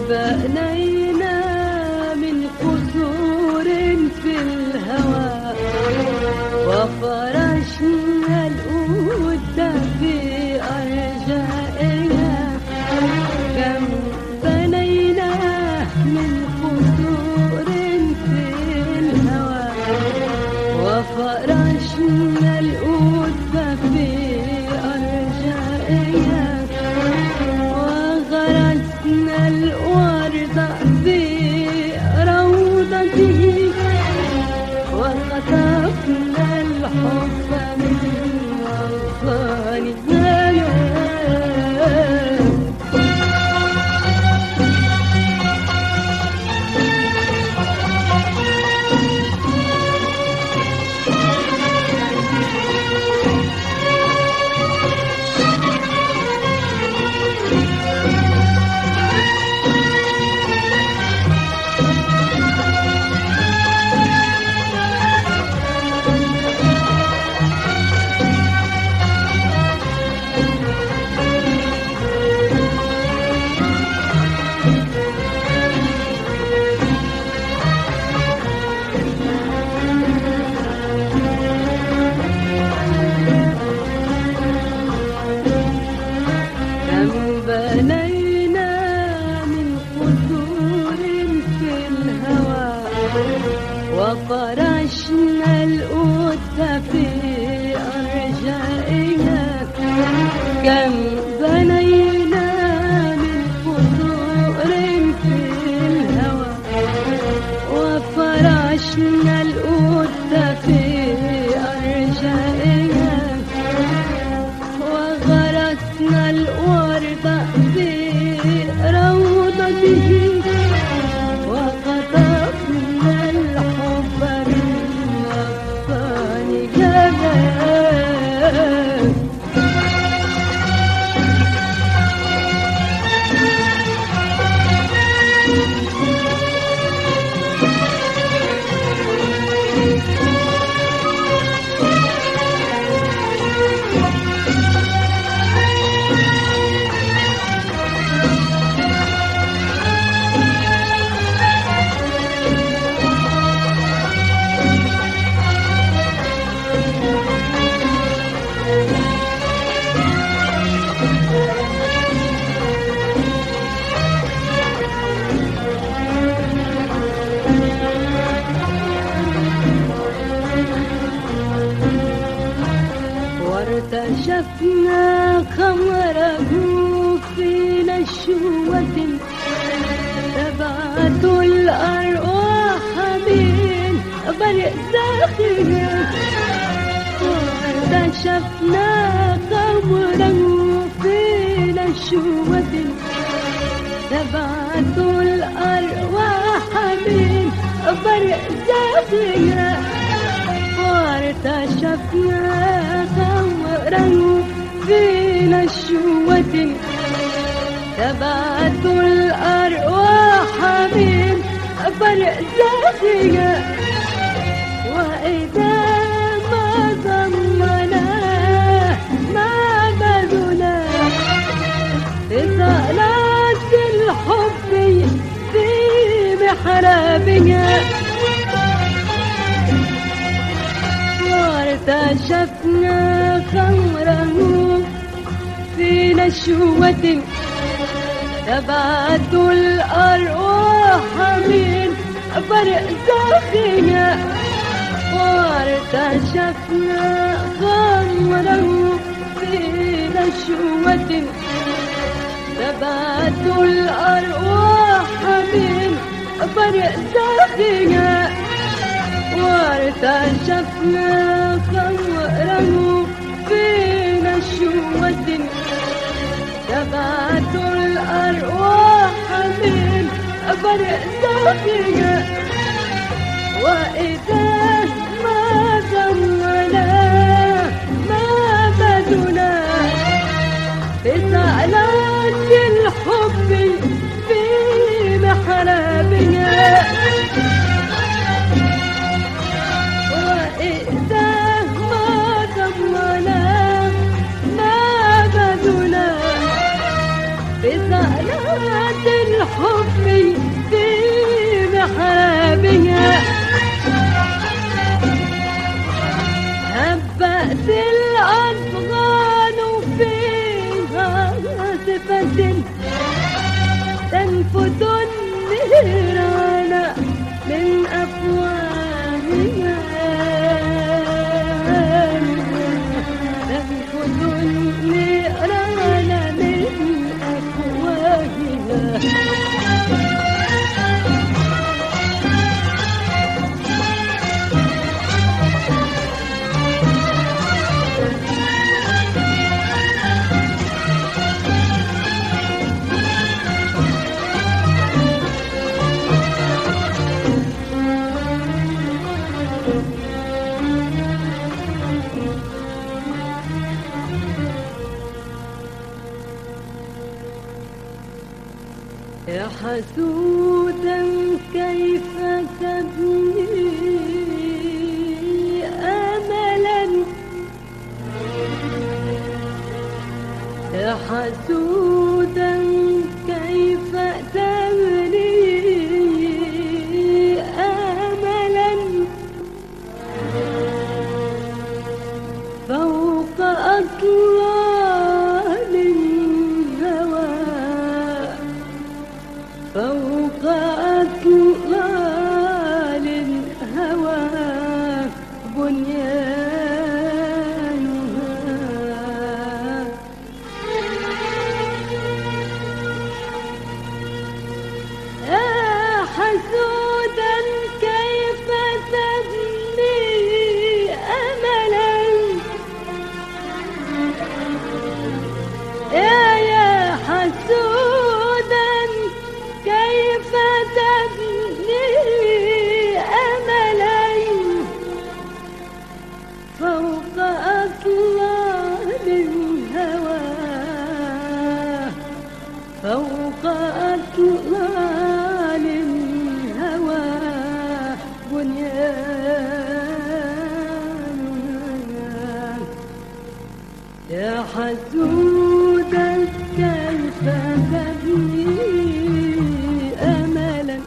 بنينا من قصور في الهوى وفرشنا الأود في أرجائها. كم بنينا من قصور في الهوى وفرشنا الأود في أرجائها وغرسنا الورد في روضته وخطفنا الحب من أغصانها. بنينا من قصور في الهوى وفرشنا الأود في أرجائها. كم بنينا من قصور في الهوى وفرشنا الأود في أرجائها وغرسنا الورد في روضته وخطفنا الحب من أغصانها. وارتشفنا خمره في نشوة تبعت الأرواح من برزخها. وارتشفنا خمره في نشوة تبعت الأرواح من برزخها. وارتشفنا خمره في نشوة تبعت الأرواح من برزخها. وإذا ما ضمنا معبدنا بصلاة الحب في محرابها. وارتشفنا خمره في نشوة تبعت الأرواح من برزخها. وارتشفنا خمره في نشوة تبعت الأرواح من برزخها. وارتشفنا خمره في نشوة تبعت الأرواح من برزخها. وإذا ما ضمنا معبدنا بصلاة الحب في محرابها. وإذا ما ضمنا معبدنا بصلاة الحب في محابها هبأت الأصغان فيها صفة تنفذ النيران من أفواهها تنفذ النيران من أفواهها يا حسودا كيف تبني أملا يا حسودا كيف تبني أملا فوق أطلال الهوى فوق أطلال الهوى بنيانها يا حسودا كيف تبني أملا يا حسودا كيف تبني أملا فوق أطلال الهوى فوق أطلال الهوى بنيانها يا حسودا كيف تبني أملا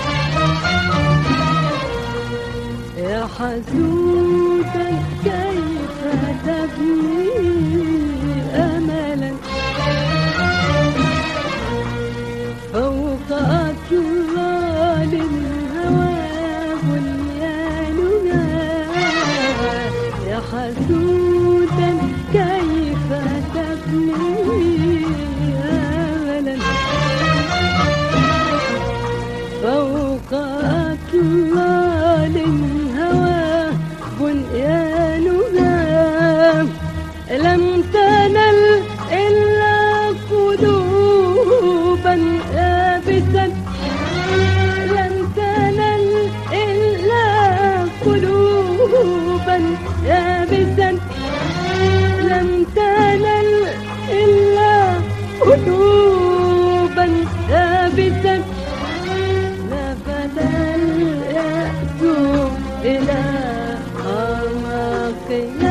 يا حسودا كيف تبني أملا فوق أطلال الهوى بنيانها يا حسودا كيف تبني أملا فوق أطلال الهوى بنيانها لم تنل إلا قلوبا يابسا لم تنل إلا قلوبا يابسا لم تنل إلا قلوبا يابسا نفذ اليأس إلى أعماقها